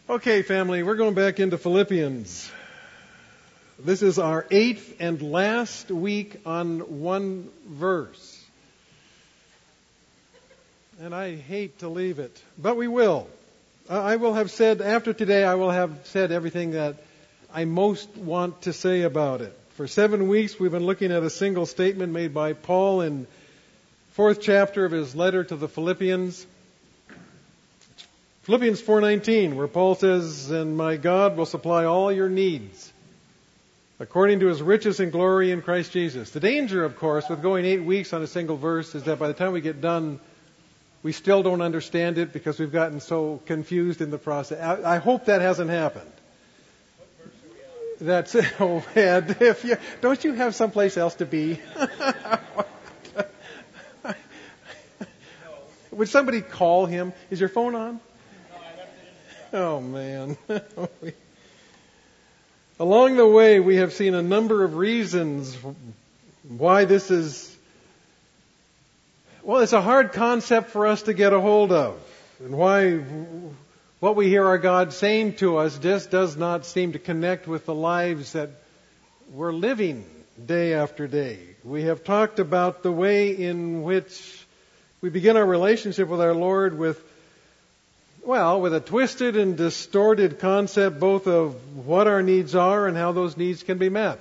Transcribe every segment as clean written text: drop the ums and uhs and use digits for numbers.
Okay, family, we're going back into Philippians. This is our 8th and last week on one verse. And I hate to leave it, but we will. I will have said, after today, I will have said everything that I most want to say about it. For 7 weeks, we've been looking at a single statement made by Paul in 4th chapter of his letter to the Philippians. Philippians 4:19, where Paul says, "And my God will supply all your needs according to his riches and glory in Christ Jesus." The danger, of course, with going 8 weeks on a single verse is that by the time we get done, we still don't understand it because we've gotten so confused in the process. I hope that hasn't happened. That's it. Oh, Ed, don't you have someplace else to be? Would somebody call him? Is your phone on? Oh, man. Along the way, we have seen a number of reasons why this is, well, it's a hard concept for us to get a hold of. And why what we hear our God saying to us just does not seem to connect with the lives that we're living day after day. We have talked about the way in which we begin our relationship with our Lord with a twisted and distorted concept both of what our needs are and how those needs can be met.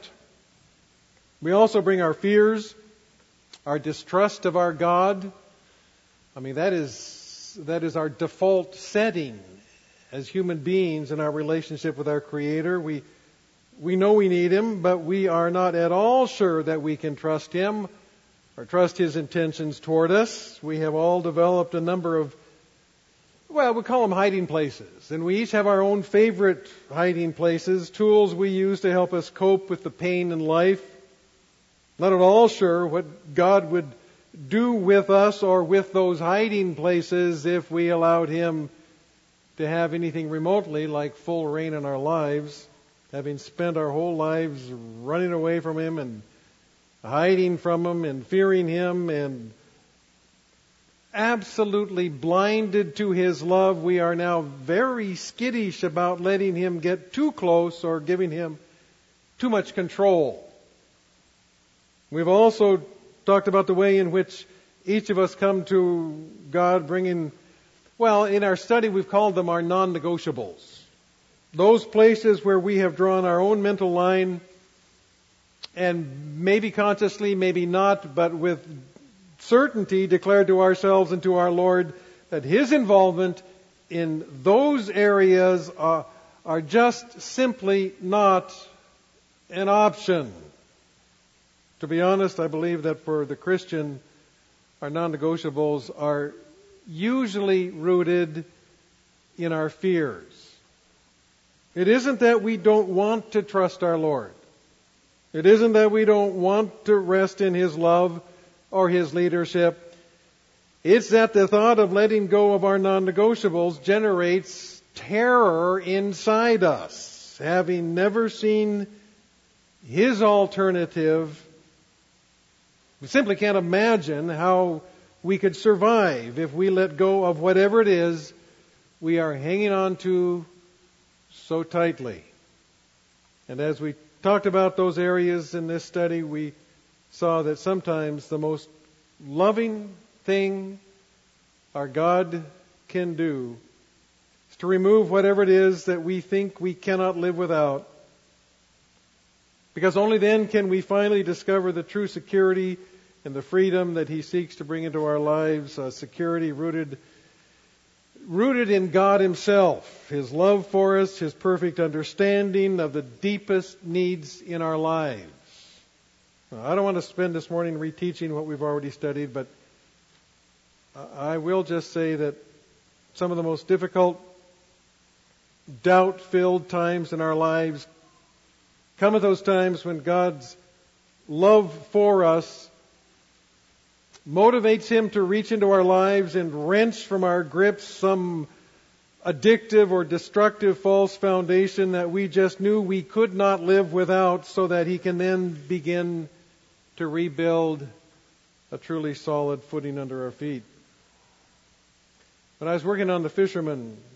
We also bring our fears, our distrust of our God. I mean, that is our default setting as human beings in our relationship with our Creator. We know we need Him, but we are not at all sure that we can trust Him or trust His intentions toward us. We have all developed a number of, we call them hiding places. And we each have our own favorite hiding places, tools we use to help us cope with the pain in life. Not at all sure what God would do with us or with those hiding places if we allowed Him to have anything remotely like full reign in our lives, having spent our whole lives running away from Him and hiding from Him and fearing Him and absolutely blinded to His love. We are now very skittish about letting Him get too close or giving Him too much control. We've also talked about the way in which each of us come to God bringing, in our study we've called them our non-negotiables. Those places where we have drawn our own mental line and maybe consciously, maybe not, but with certainty declared to ourselves and to our Lord that His involvement in those areas are just simply not an option. To be honest, I believe that for the Christian, our non-negotiables are usually rooted in our fears. It isn't that we don't want to trust our Lord. It isn't that we don't want to rest in His love or His leadership. It's that the thought of letting go of our non-negotiables generates terror inside us. Having never seen His alternative, we simply can't imagine how we could survive if we let go of whatever it is we are hanging on to so tightly. And as we talked about those areas in this study, we saw that sometimes the most loving thing our God can do is to remove whatever it is that we think we cannot live without. Because only then can we finally discover the true security and the freedom that He seeks to bring into our lives, a security rooted in God Himself, His love for us, His perfect understanding of the deepest needs in our lives. I don't want to spend this morning reteaching what we've already studied, but I will just say that some of the most difficult, doubt-filled times in our lives come at those times when God's love for us motivates Him to reach into our lives and wrench from our grips some addictive or destructive false foundation that we just knew we could not live without, so that He can then begin to rebuild a truly solid footing under our feet. When I was working on the fishermen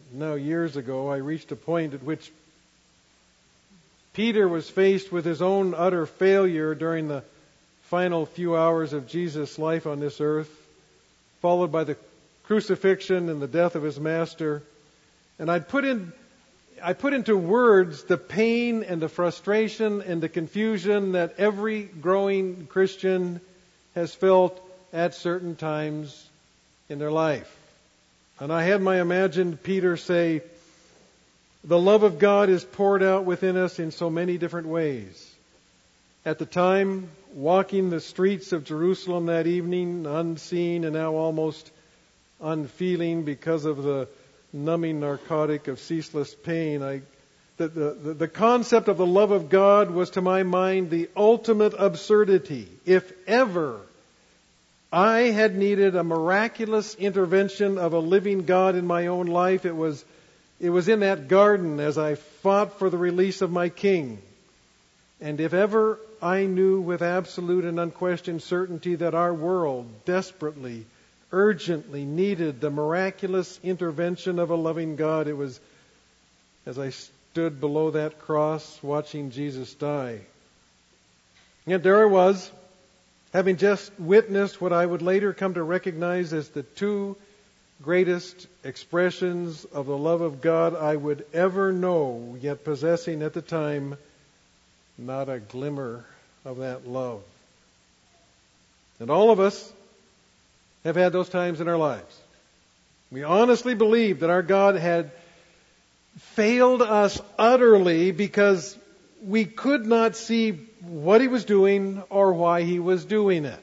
now years ago, I reached a point at which Peter was faced with his own utter failure during the final few hours of Jesus' life on this earth, followed by the crucifixion and the death of his master. And I put into words the pain and the frustration and the confusion that every growing Christian has felt at certain times in their life. And I had my imagined Peter say, the love of God is poured out within us in so many different ways. At the time, walking the streets of Jerusalem that evening, unseen and now almost unfeeling because of the numbing narcotic of ceaseless pain, the concept of the love of God was to my mind the ultimate absurdity. If ever I had needed a miraculous intervention of a living God in my own life, it was in that garden as I fought for the release of my king. And if ever I knew with absolute and unquestioned certainty that our world desperately, urgently needed the miraculous intervention of a loving God, it was as I stood below that cross watching Jesus die. Yet there I was, having just witnessed what I would later come to recognize as the two greatest expressions of the love of God I would ever know, yet possessing at the time not a glimmer of that love. And all of us have had those times in our lives. We honestly believe that our God had failed us utterly because we could not see what He was doing or why He was doing it.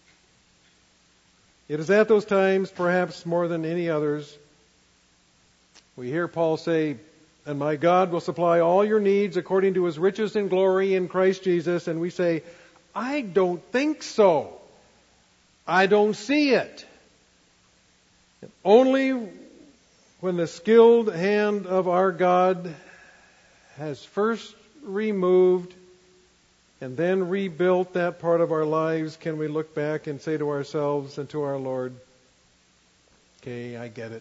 It is at those times, perhaps more than any others, we hear Paul say, and my God will supply all your needs according to His riches and glory in Christ Jesus. And we say, I don't think so. I don't see it. And only when the skilled hand of our God has first removed and then rebuilt that part of our lives can we look back and say to ourselves and to our Lord, okay, I get it.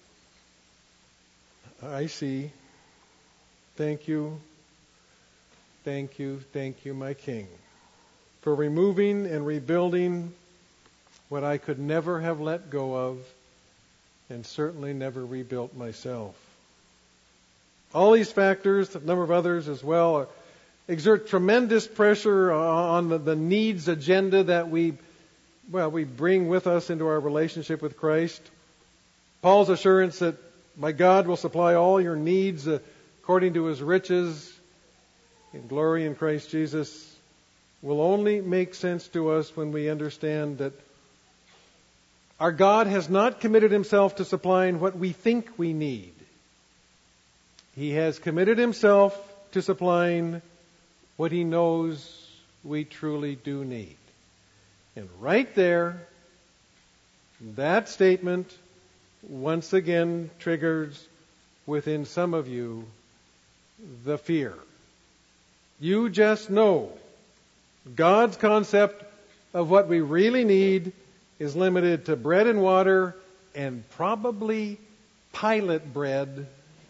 I see. Thank you. Thank you. Thank you, my King, for removing and rebuilding what I could never have let go of and certainly never rebuilt myself. All these factors, a number of others as well, exert tremendous pressure on the needs agenda that we bring with us into our relationship with Christ. Paul's assurance that my God will supply all your needs according to His riches in glory in Christ Jesus will only make sense to us when we understand that our God has not committed Himself to supplying what we think we need. He has committed Himself to supplying what He knows we truly do need. And right there, that statement once again triggers within some of you the fear. You just know God's concept of what we really need is limited to bread and water and probably pilot bread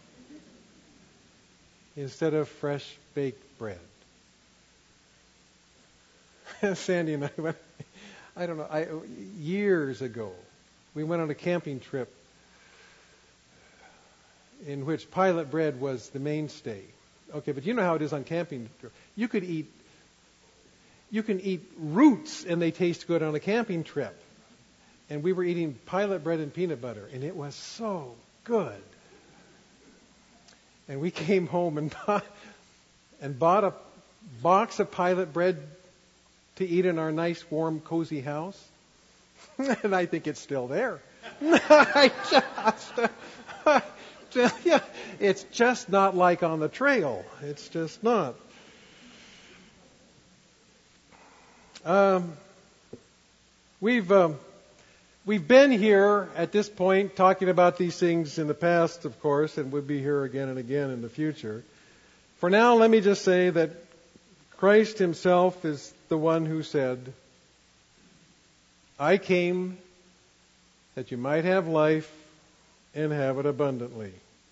instead of fresh baked bread. Sandy and I went, years ago, we went on a camping trip in which pilot bread was the mainstay. Okay, but you know how it is on camping trip. You can eat roots and they taste good on a camping trip. And we were eating pilot bread and peanut butter, and it was so good. And we came home and bought a box of pilot bread to eat in our nice, warm, cozy house. And I think it's still there. It's just not like on the trail. It's just not. We've been here at this point talking about these things in the past, of course, and we'll be here again and again in the future. For now, let me just say that Christ Himself is the one who said, I came that you might have life and have it abundantly.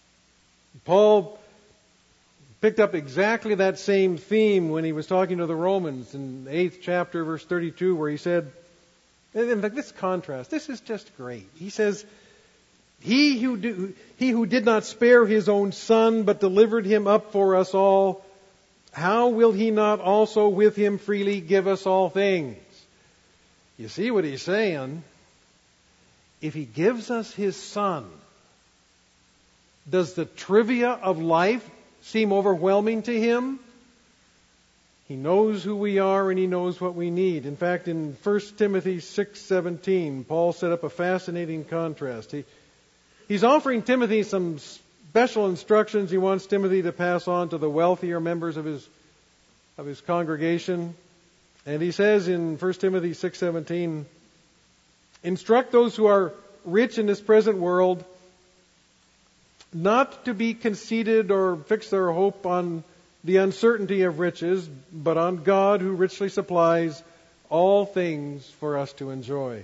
Paul picked up exactly that same theme when he was talking to the Romans in the 8th chapter, verse 32, where he said, in fact, this contrast, this is just great. He says, He who did not spare his own son, but delivered him up for us all, how will he not also with him freely give us all things? You see what he's saying? If he gives us his son, does the trivia of life seem overwhelming to him? He knows who we are and he knows what we need. In fact, in 1 Timothy 6:17, Paul set up a fascinating contrast. He's offering Timothy some special instructions he wants Timothy to pass on to the wealthier members of his congregation. And he says in 1 Timothy 6:17, instruct those who are rich in this present world not to be conceited or fix their hope on the uncertainty of riches, but on God who richly supplies all things for us to enjoy.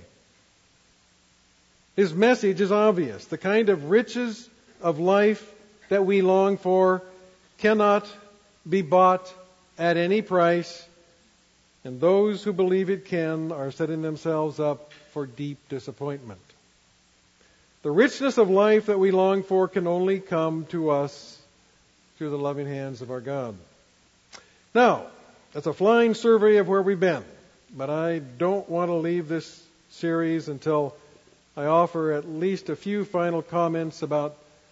His message is obvious. The kind of riches of life that we long for cannot be bought at any price, and those who believe it can are setting themselves up for deep disappointment. The richness of life that we long for can only come to us through the loving hands of our God. Now, that's a flying survey of where we've been, but I don't want to leave this series until I offer at least a few final comments about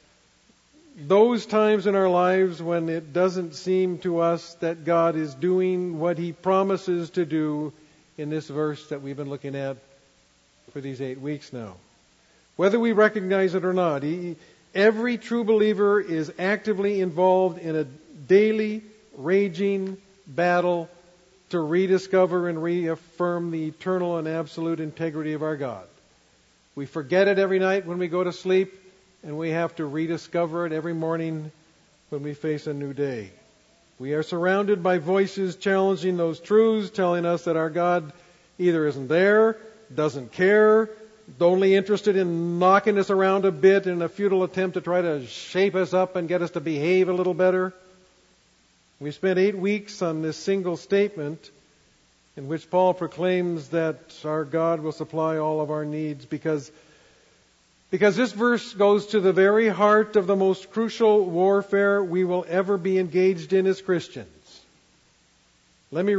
those times in our lives when it doesn't seem to us that God is doing what He promises to do in this verse that we've been looking at for these 8 weeks now. Whether we recognize it or not, every true believer is actively involved in a daily, raging battle to rediscover and reaffirm the eternal and absolute integrity of our God. We forget it every night when we go to sleep, and we have to rediscover it every morning when we face a new day. We are surrounded by voices challenging those truths, telling us that our God either isn't there, doesn't care, only interested in knocking us around a bit in a futile attempt to try to shape us up and get us to behave a little better. We spent 8 weeks on this single statement in which Paul proclaims that our God will supply all of our needs because this verse goes to the very heart of the most crucial warfare we will ever be engaged in as Christians. Let me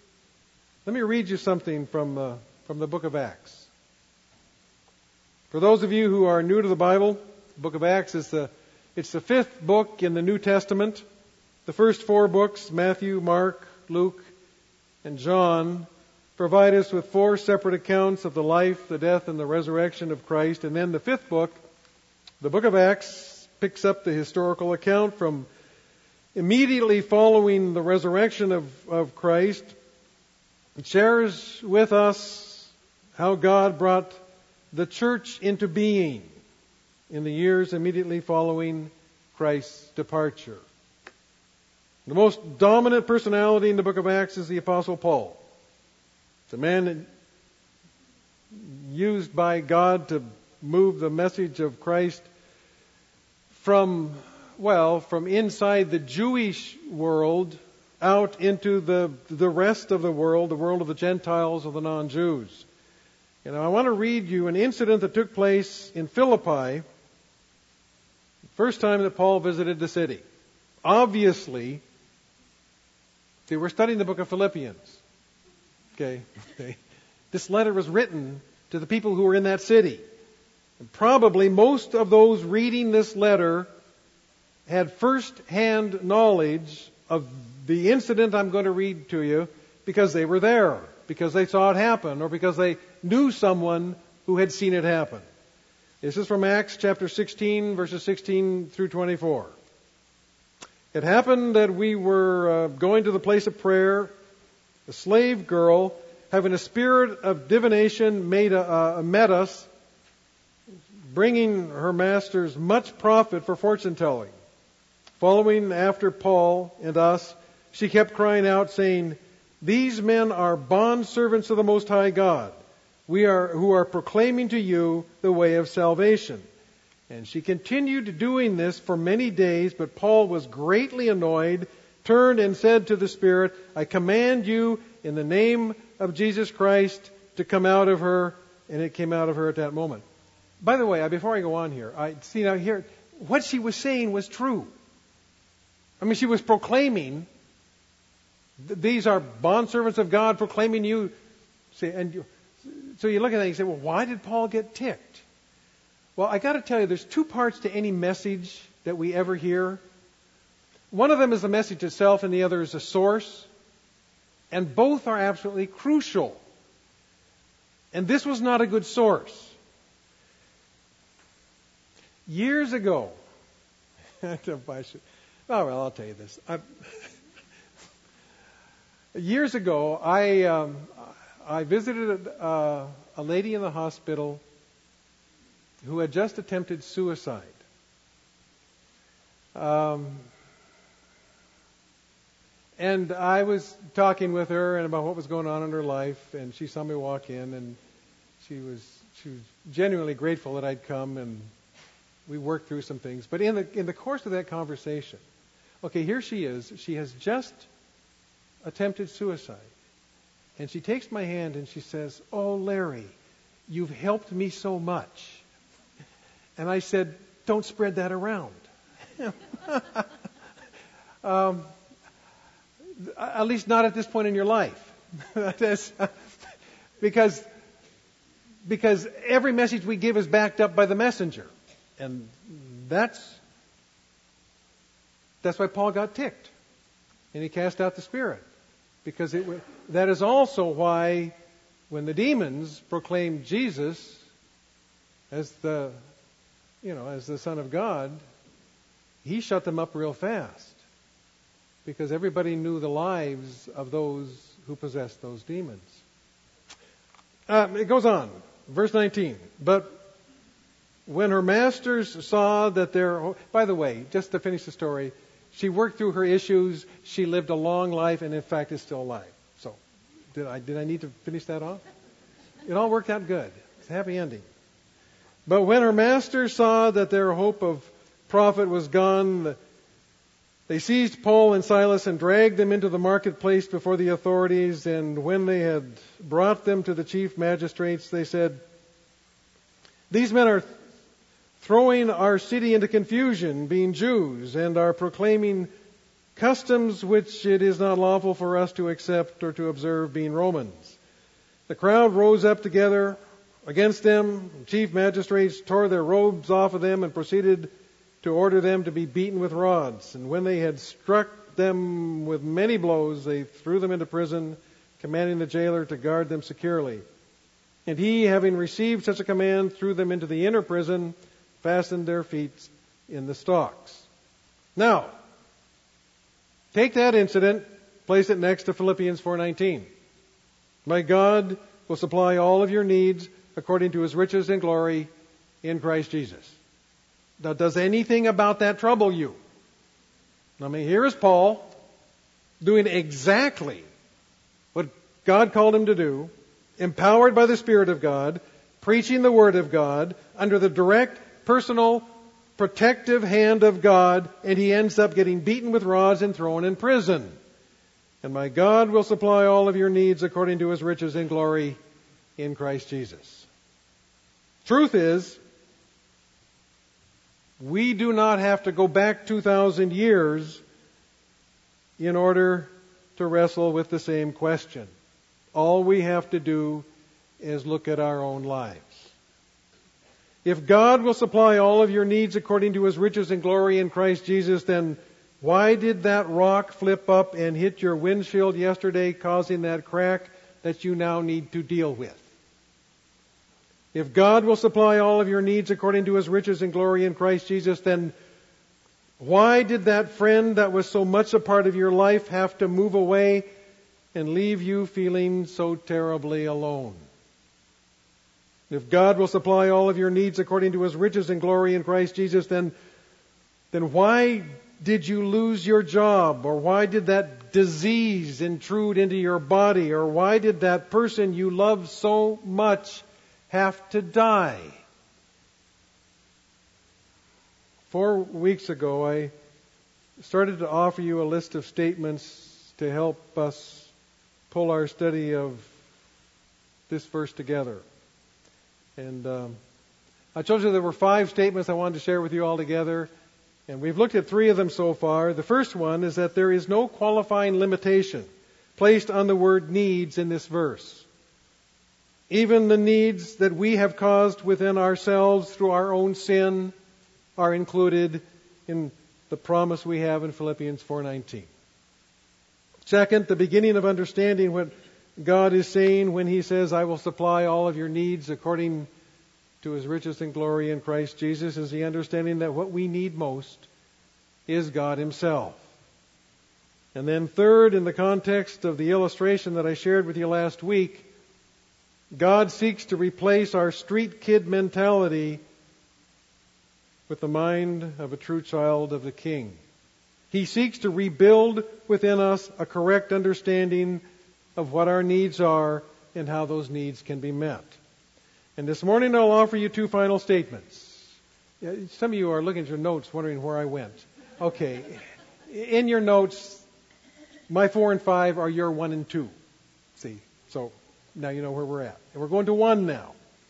read you something from the book of Acts. For those of you who are new to the Bible, the book of Acts is the 5th book in the New Testament. The first 4 books, Matthew, Mark, Luke, and John, provide us with 4 separate accounts of the life, the death, and the resurrection of Christ. And then the 5th book, the book of Acts, picks up the historical account from immediately following the resurrection of Christ. It shares with us how God brought the church into being in the years immediately following Christ's departure. The most dominant personality in the book of Acts is the Apostle Paul. The man used by God to move the message of Christ from inside the Jewish world out into the rest of the world of the Gentiles, of the non-Jews. I want to read you an incident that took place in Philippi, the first time that Paul visited the city. Obviously, they were studying the book of Philippians. Okay. This letter was written to the people who were in that city. And probably most of those reading this letter had first-hand knowledge of the incident I'm going to read to you because they were there, because they saw it happen, or because they knew someone who had seen it happen. This is from Acts chapter 16, verses 16 through 24. It happened that we were going to the place of prayer. A slave girl, having a spirit of divination, met us, bringing her masters much profit for fortune telling. Following after Paul and us, she kept crying out, saying, "These men are bondservants of the Most High God, who are proclaiming to you the way of salvation." And she continued doing this for many days, but Paul was greatly annoyed, turned and said to the Spirit, I command you in the name of Jesus Christ to come out of her. And it came out of her at that moment. By the way, before I go on here, what she was saying was true. I mean, she was proclaiming, these are bondservants of God proclaiming you. So you look at that and you say, well, why did Paul get ticked? Well, I got to tell you, there's two parts to any message that we ever hear. One of them is the message itself, and the other is the source. And both are absolutely crucial. And this was not a good source. Years ago, I'll tell you this. Years ago, I visited a lady in the hospital who had just attempted suicide. And I was talking with her and about what was going on in her life, and she saw me walk in, and she was genuinely grateful that I'd come, and we worked through some things. But in the course of that conversation, okay, here she is. She has just attempted suicide. And she takes my hand and she says, oh, Larry, you've helped me so much. And I said, don't spread that around. At least not at this point in your life. Because every message we give is backed up by the messenger. And that's why Paul got ticked. And he cast out the spirit. Because that is also why when the demons proclaimed Jesus as the Son of God, he shut them up real fast. Because everybody knew the lives of those who possessed those demons. It goes on. Verse 19. But when her masters saw that by the way, just to finish the story, she worked through her issues. She lived a long life and in fact is still alive. So, did I need to finish that off? It all worked out good. It's a happy ending. But when her masters saw that their hope of profit was gone, they seized Paul and Silas and dragged them into the marketplace before the authorities. And when they had brought them to the chief magistrates, they said, these men are throwing our city into confusion, being Jews, and are proclaiming customs which it is not lawful for us to accept or to observe, being Romans. The crowd rose up together against them. Chief magistrates tore their robes off of them and proceeded to order them to be beaten with rods. And when they had struck them with many blows, they threw them into prison, commanding the jailer to guard them securely. And he, having received such a command, threw them into the inner prison, fastened their feet in the stocks. Now, take that incident, place it next to Philippians 4:19. My God will supply all of your needs according to his riches and glory in Christ Jesus. Now, does anything about that trouble you? I mean, here is Paul doing exactly what God called him to do, empowered by the Spirit of God, preaching the Word of God, under the direct, personal, protective hand of God, and he ends up getting beaten with rods and thrown in prison. And my God will supply all of your needs according to his riches and glory in Christ Jesus. Truth is, we do not have to go back 2,000 years in order to wrestle with the same question. All we have to do is look at our own lives. If God will supply all of your needs according to his riches and glory in Christ Jesus, then why did that rock flip up and hit your windshield yesterday, causing that crack that you now need to deal with? If God will supply all of your needs according to his riches and glory in Christ Jesus, then why did that friend that was so much a part of your life have to move away and leave you feeling so terribly alone? If God will supply all of your needs according to his riches and glory in Christ Jesus, then why did you lose your job? Or why did that disease intrude into your body? Or why did that person you love so much have to die? 4 weeks ago, I started to offer you a list of statements to help us pull our study of this verse together. And I told you there were 5 statements I wanted to share with you all together, and we've looked at 3 of them so far. The first one is that there is no qualifying limitation placed on the word needs in this verse. Even the needs that we have caused within ourselves through our own sin are included in the promise we have in Philippians 4:19. Second, the beginning of understanding what God is saying when He says, I will supply all of your needs according to His riches and glory in Christ Jesus, is the understanding that what we need most is God Himself. And then third, in the context of the illustration that I shared with you last week, God seeks to replace our street kid mentality with the mind of a true child of the King. He seeks to rebuild within us a correct understanding of what our needs are and how those needs can be met. And this morning I'll offer you 2 final statements. Some of you are looking at your notes wondering where I went. Okay, in your notes, my 4 and 5 are your 1 and 2. See, so now you know where we're at. And we're going to 1 now.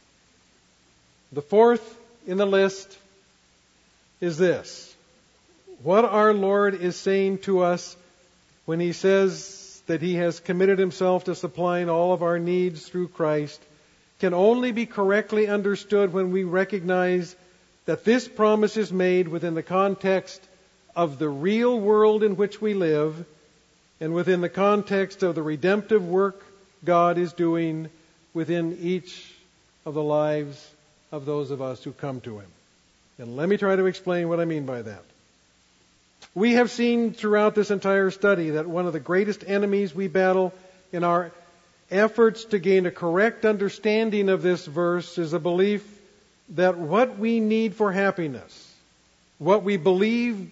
The 4th in the list is this. What our Lord is saying to us when He says that He has committed Himself to supplying all of our needs through Christ can only be correctly understood when we recognize that this promise is made within the context of the real world in which we live and within the context of the redemptive work God is doing within each of the lives of those of us who come to Him. And let me try to explain what I mean by that. We have seen throughout this entire study that one of the greatest enemies we battle in our efforts to gain a correct understanding of this verse is a belief that what we need for happiness, what we believe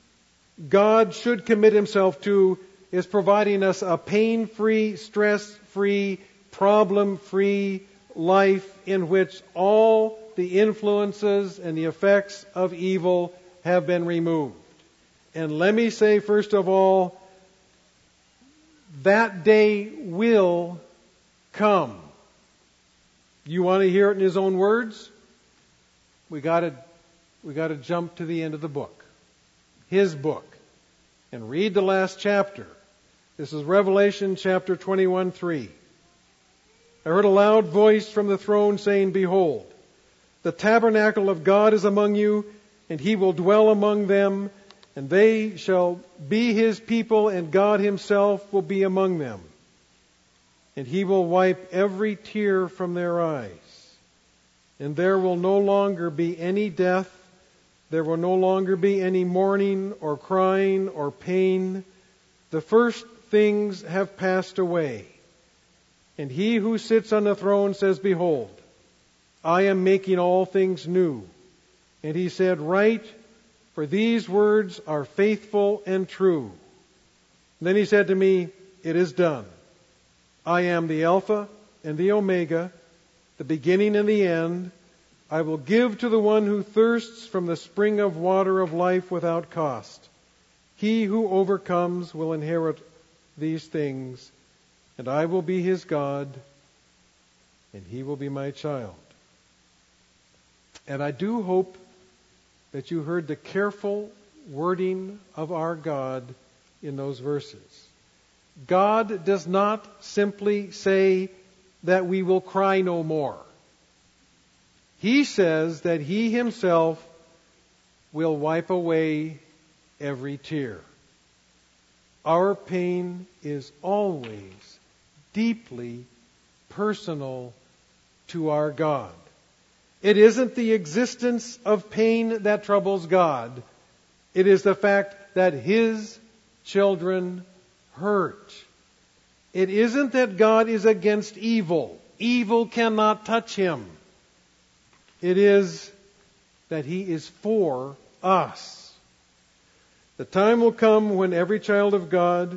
God should commit Himself to, is providing us a pain-free, stress-free, problem-free life in which all the influences and the effects of evil have been removed. And let me say, first of all, that day will come. You want to hear it in His own words? We got to jump to the end of the book, His book, and read the last chapter. This is Revelation chapter 21:3. I heard a loud voice from the throne saying, Behold, the tabernacle of God is among you, and He will dwell among them, and they shall be His people, and God Himself will be among them. And He will wipe every tear from their eyes. And there will no longer be any death. There will no longer be any mourning or crying or pain. The first things have passed away. And He who sits on the throne says, Behold, I am making all things new. And He said, Write, for these words are faithful and true. And then He said to me, It is done. I am the Alpha and the Omega, the beginning and the end. I will give to the one who thirsts from the spring of water of life without cost. He who overcomes will inherit these things, and I will be his God, and he will be my child. And I do hope that you heard the careful wording of our God in those verses. God does not simply say that we will cry no more. He says that He Himself will wipe away every tear. Our pain is always deeply personal to our God. It isn't the existence of pain that troubles God. It is the fact that His children hurt. It isn't that God is against evil. Evil cannot touch Him. It is that He is for us. The time will come when every child of God,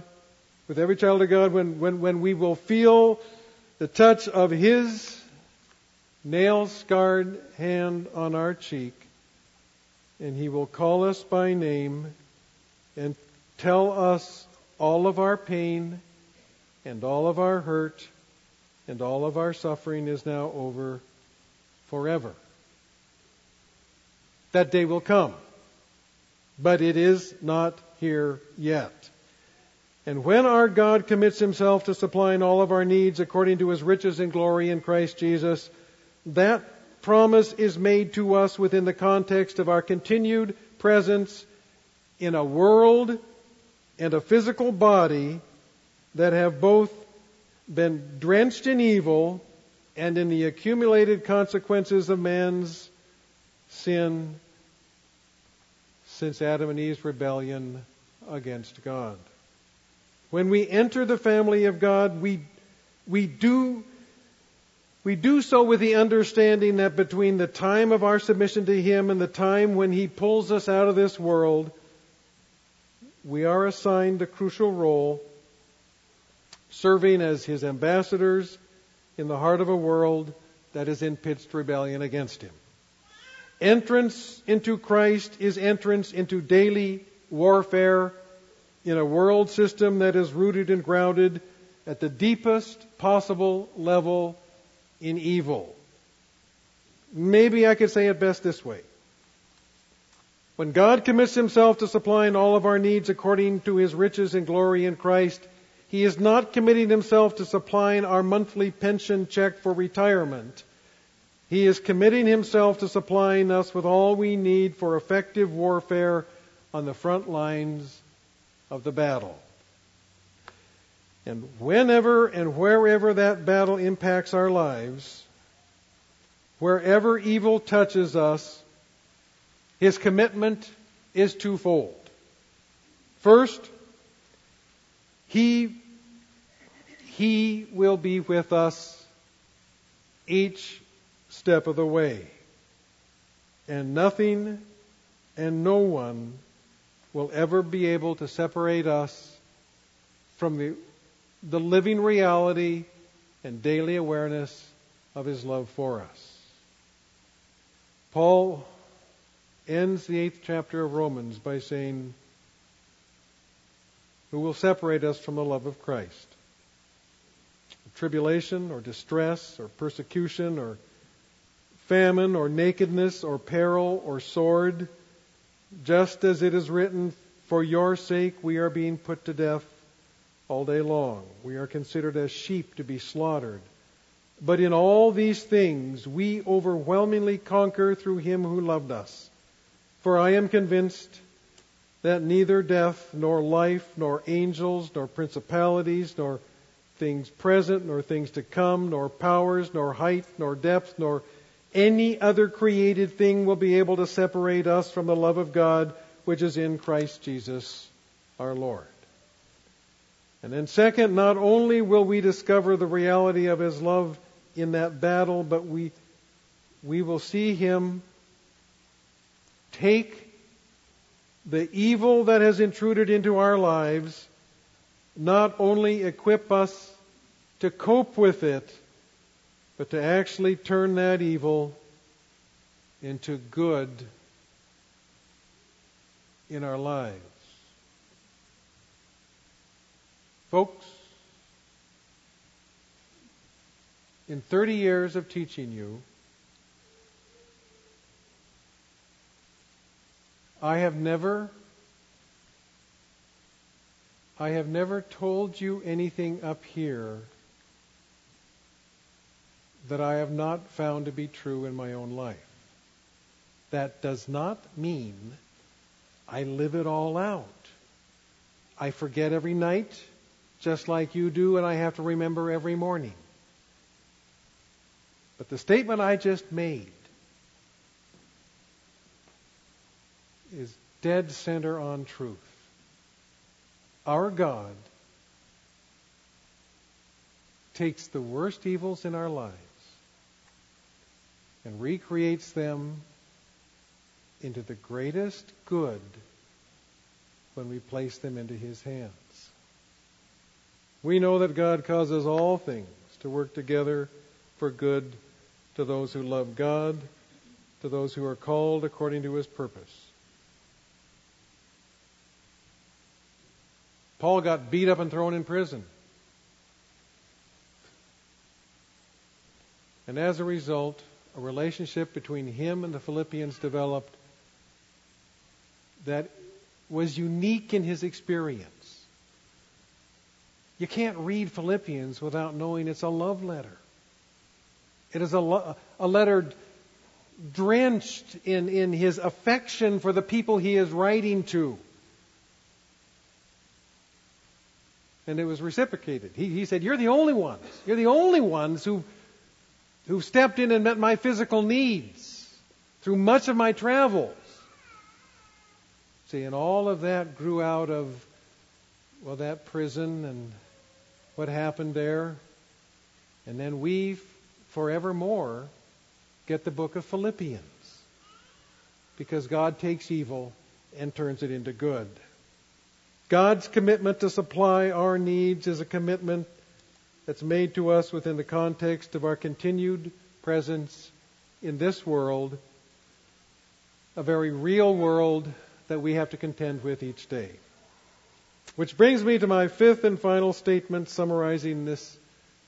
when we will feel the touch of His nail-scarred hand on our cheek, and He will call us by name and tell us all of our pain and all of our hurt and all of our suffering is now over forever. That day will come, but it is not here yet. And when our God commits Himself to supplying all of our needs according to His riches and glory in Christ Jesus, that promise is made to us within the context of our continued presence in a world and a physical body that have both been drenched in evil and in the accumulated consequences of man's sin since Adam and Eve's rebellion against God. When we enter the family of God, we do so with the understanding that between the time of our submission to Him and the time when He pulls us out of this world, we are assigned a crucial role, serving as His ambassadors in the heart of a world that is in pitched rebellion against Him. Entrance into Christ is entrance into daily warfare in a world system that is rooted and grounded at the deepest possible level in evil. Maybe I could say it best this way. When God commits Himself to supplying all of our needs according to His riches and glory in Christ, He is not committing Himself to supplying our monthly pension check for retirement. He is committing Himself to supplying us with all we need for effective warfare on the front lines of the battle. And whenever and wherever that battle impacts our lives, wherever evil touches us, His commitment is twofold. First, He will be with us each step of the way. And nothing and no one will ever be able to separate us from the living reality and daily awareness of His love for us. Paul ends the 8th chapter of Romans by saying, "Who will separate us from the love of Christ? Tribulation or distress or persecution or famine or nakedness or peril or sword, just as it is written, for your sake we are being put to death all day long. We are considered as sheep to be slaughtered. But in all these things we overwhelmingly conquer through Him who loved us. For I am convinced that neither death, nor life, nor angels, nor principalities, nor things present, nor things to come, nor powers, nor height, nor depth, nor any other created thing will be able to separate us from the love of God which is in Christ Jesus our Lord." And then second, not only will we discover the reality of His love in that battle, but we will see Him take the evil that has intruded into our lives, not only equip us to cope with it, but to actually turn that evil into good in our lives. Folks, in 30 years of teaching you, I have never told you anything up here that I have not found to be true in my own life. That does not mean I live it all out. I forget every night, just like you do, and I have to remember every morning. But the statement I just made is dead center on truth. Our God takes the worst evils in our lives and recreates them into the greatest good when we place them into His hands. We know that God causes all things to work together for good to those who love God, to those who are called according to His purpose. Paul got beat up and thrown in prison. And as a result, a relationship between him and the Philippians developed that was unique in his experience. You can't read Philippians without knowing it's a love letter. It is a letter drenched in his affection for the people he is writing to. And it was reciprocated. He said, you're the only ones. You're the only ones who stepped in and met my physical needs through much of my travels. See, and all of that grew out of, well, that prison and what happened there. And then we forevermore get the book of Philippians, because God takes evil and turns it into good. God's commitment to supply our needs is a commitment that's made to us within the context of our continued presence in this world, a very real world that we have to contend with each day. Which brings me to my fifth and final statement summarizing this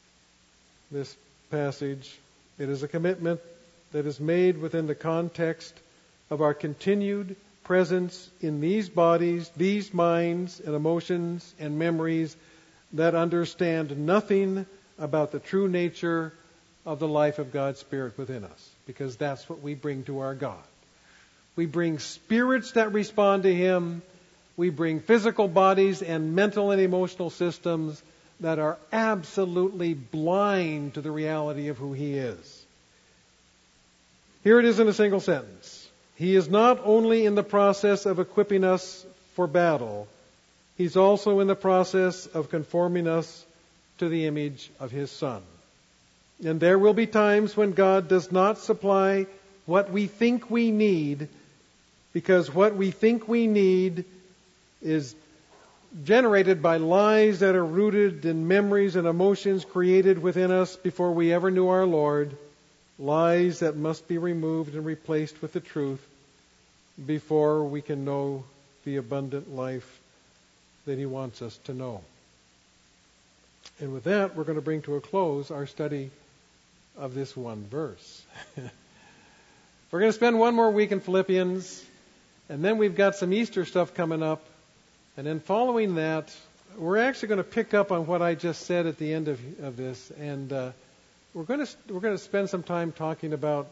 passage. It is a commitment that is made within the context of our continued presence in these bodies, these minds and emotions and memories that understand nothing about the true nature of the life of God's Spirit within us, because that's what we bring to our God. We bring spirits that respond to Him. We bring physical bodies and mental and emotional systems that are absolutely blind to the reality of who He is. Here it is in a single sentence. He is not only in the process of equipping us for battle, He's also in the process of conforming us to the image of His Son. And there will be times when God does not supply what we think we need, because what we think we need is generated by lies that are rooted in memories and emotions created within us before we ever knew our Lord, lies that must be removed and replaced with the truth before we can know the abundant life that He wants us to know. And with that, we're going to bring to a close our study of this one verse. We're going to spend one more week in Philippians, and then we've got some Easter stuff coming up. And then following that, we're actually going to pick up on what I just said at the end of this, and we're going to spend some time talking about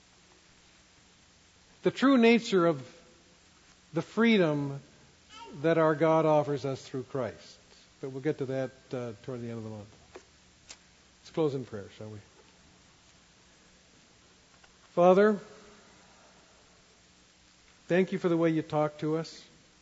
the true nature of the freedom that our God offers us through Christ. But we'll get to that toward the end of the month. Let's close in prayer, shall we? Father, thank You for the way You talk to us.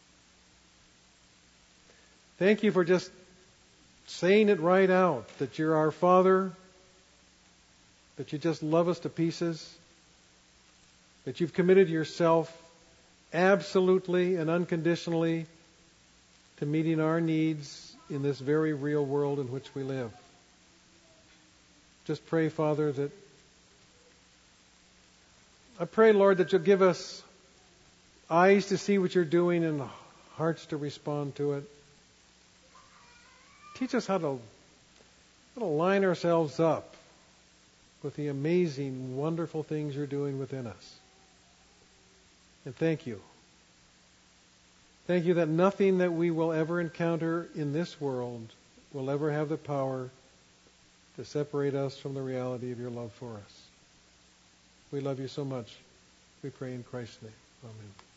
Thank You for just saying it right out, that You're our Father, that You just love us to pieces, that You've committed Yourself absolutely and unconditionally to meeting our needs in this very real world in which we live. Just pray, Father, that I pray, Lord, that You'll give us eyes to see what You're doing and hearts to respond to it. Teach us how to line ourselves up with the amazing, wonderful things You're doing within us. And thank You. Thank You that nothing that we will ever encounter in this world will ever have the power to separate us from the reality of Your love for us. We love You so much. We pray in Christ's name. Amen.